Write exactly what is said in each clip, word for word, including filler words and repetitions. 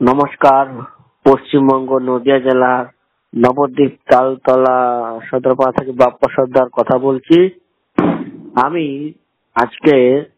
নমস্কার। পশ্চিমবঙ্গ নদিয়া জেলার নবদ্বীপ তালতলা সদরপাড়া থেকে বাপ্পা সর্দার কথা বলছি। আমি আজকে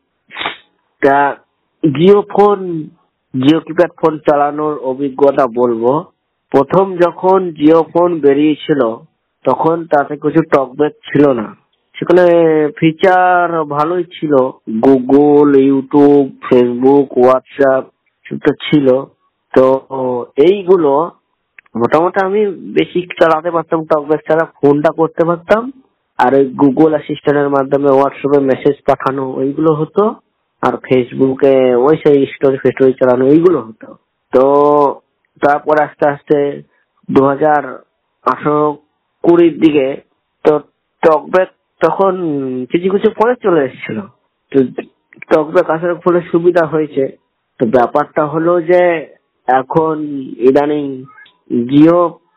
Jio phone Jio keypad phone চালানোর অভিজ্ঞতা বলবো। প্রথম যখন জিও ফোন বেরিয়েছিল তখন তাতে কিছু টকব্যাক ছিল না, সেখানে ফিচার ভালোই ছিল, গুগল, ইউটিউব, ফেসবুক, হোয়াটসঅ্যাপ সেটা ছিল। তো এইগুলো মোটামুটি আমি বেশি চালাতে পারতাম, টকব্যাক ছাড়া ফোনটা করতে পারতাম, আর ওই গুগল অ্যাসিস্ট্যান্টের মাধ্যমে হোয়াটসঅ্যাপে মেসেজ পাঠানো ওইগুলো হতো, আর ফেসবুকে ওই সেই স্টোরি ফেস্টোরি চালানো এইগুলো হতো। তো তারপর আস্তে আস্তে দু হাজার আঠারো কুড়ির দিকে তো টকব্যাক তখন কিছু কিছু ফোনে চলে এসেছিল। তো টকব্যাক আসার ফলে সুবিধা হয়েছে। তো ব্যাপারটা হলো যে এখন ইদানিং জিও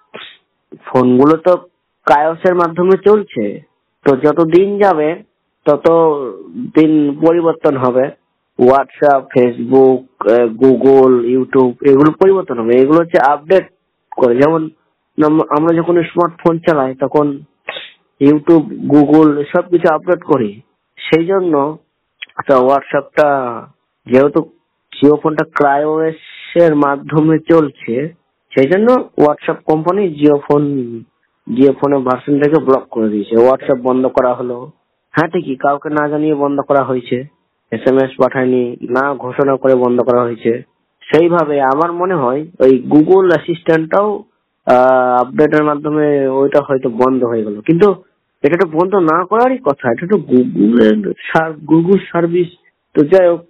ফোনগুলো তো কায়সের মাধ্যমে চলছে, তো যত দিন যাবে তত দিন পরিবর্তন হবে। হোয়াটসঅ্যাপ, ফেসবুক, গুগল, ইউটিউব এগুলো পরিবর্তন হবে, এগুলো হচ্ছে আপডেট করে। যেমন আমরা যখন স্মার্টফোন চালাই তখন ইউটিউব, গুগল সবকিছু আপডেট করি, সেই জন্য হোয়াটসঅ্যাপটা যেহেতু জিও ফোনটা ক্রাইওএস এর মাধ্যমে চলছে, সেই জন্য WhatsApp company Jio phone Jio ফোনের ভার্সনটাকে ব্লক করে দিয়েছে। হোয়াটসঅ্যাপ বন্ধ করা হলো, হ্যাঁ ঠিকই, কাউকে না জানিয়ে বন্ধ করা হয়েছে, এস এম এস পাঠায়নি, না ঘোষণা করে বন্ধ করা হয়েছে। সেইভাবে আমার মনে হয় ওই গুগল অ্যাসিস্ট্যান্টটাও আপডেটের মাধ্যমে ওইটা হয়তো বন্ধ হয়ে গেল, কিন্তু এটা তো বন্ধ না করারই কথা, এটা তো গুগলের গুগল সার্ভিস। তো যাই হোক,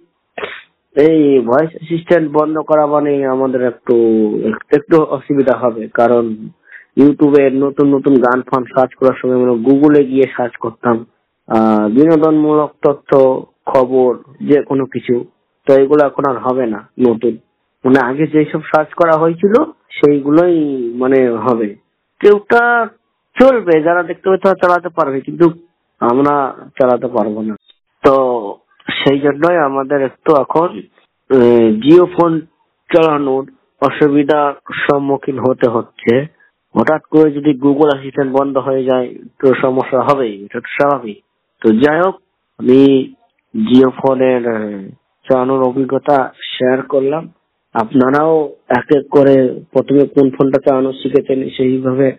এই ভয়েস অ্যাসিস্ট্যান্ট বন্ধ করা মানে আমাদের একটু একটু অসুবিধা হবে, কারণ ইউটিউবে নতুন নতুন গান ফান সার্চ করার সময় মানে গুগলে গিয়ে সার্চ করতাম আহ বিনোদনমূলক তথ্য, খবর, যে কোনো কিছু। তো এগুলো এখন আর হবে না, নতুন মানে আগে যেসব সার্চ করা হয়েছিল সেইগুলোই মানে হবে। কেউটা চলবে, যারা দেখতে পাবে তারা চালাতে পারবে, কিন্তু আমরা চালাতে পারবো না। তো সেই জন্যই আমাদের একটু এখন জিও ফোন চালানোর অসুবিধার সম্মুখীন হতে হচ্ছে। হঠাৎ করে যদি গুগল অ্যাসিস্ট্যান্ট বন্ধ হয়ে যায় তো সমস্যা হবেই, এটা তো স্বাভাবিক। তো যাই হোক, আমি জিও ফোনের চালানোর অভিজ্ঞতা শেয়ার করলাম। আপনারাও এক এক করে প্রথমে কোন ফোনটা চালানো শিখেছেন সেইভাবে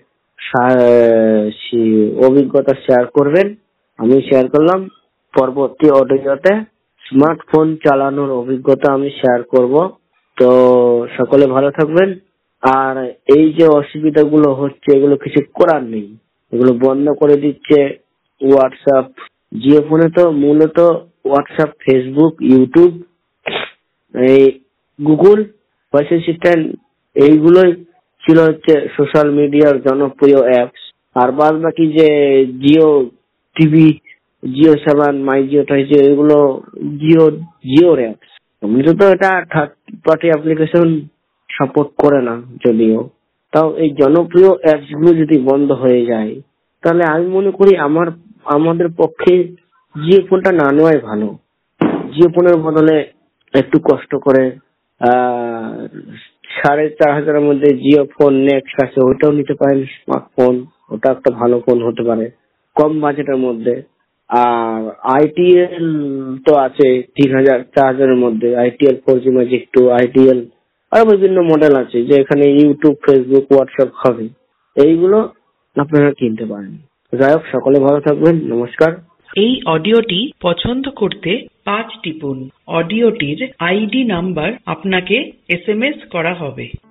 অভিজ্ঞতা শেয়ার করবেন। আমি শেয়ার করলাম। পরবর্তী অডিওতে স্মার্টফোন চালানোর অভিজ্ঞতা আমি শেয়ার করব। তো সকলে ভালো থাকবেন। আর এই যে অসুবিধাগুলো হচ্ছে এগুলো কিছু করার নেই, এগুলো বন্ধ করে দিচ্ছে হোয়াটসঅ্যাপ। জিও ফোনে তো মূলত হোয়াটসঅ্যাপ, ফেসবুক, ইউটিউব, এই গুগল ভয়েস অ্যাসিস্ট্যান্ট এইগুলোই ছিল হচ্ছে সোশ্যাল মিডিয়ার জনপ্রিয় অ্যাপস। আর বাদ বাকি যে জিও টিভি, জিও সেভেন, মাই জিও টাইজো এগুলো জিও জিওর অ্যাপস। এমনিতে তো এটা থার্ড পার্টি অ্যাপ্লিকেশন সাপোর্ট করে না যদিও, তাও এই জনপ্রিয় অ্যাপস গুলো যদি বন্ধ হয়ে যায় তাহলে আমি মনে করি আমার আমাদের পক্ষে জিও ফোনটা না নেওয়াই ভালো। জিও ফোনের বদলে একটু কষ্ট করে আহ সাড়ে চার হাজারের মধ্যে জিও ফোন নেক্সট আছে, ওটাও নিতে পারেন। স্মার্টফোন, ওটা একটা ভালো ফোন হতে পারে কম বাজেটের মধ্যে। আর আইটিএল তো আছে তিন হাজার চার হাজারের মধ্যে, itel four G magic two, itel আরো বিভিন্ন মডেল আছে যে এখানে ইউটিউব, ফেসবুক, হোয়াটসঅ্যাপ হবে, এইগুলো আপনারা কিনতে পারেন। যাই হোক, সকলে ভালো থাকবেন, নমস্কার। এই অডিওটি পছন্দ করতে পাঁচ টিপুন। অডিওটির আইডি নাম্বার আপনাকে এস এম এস করা হবে।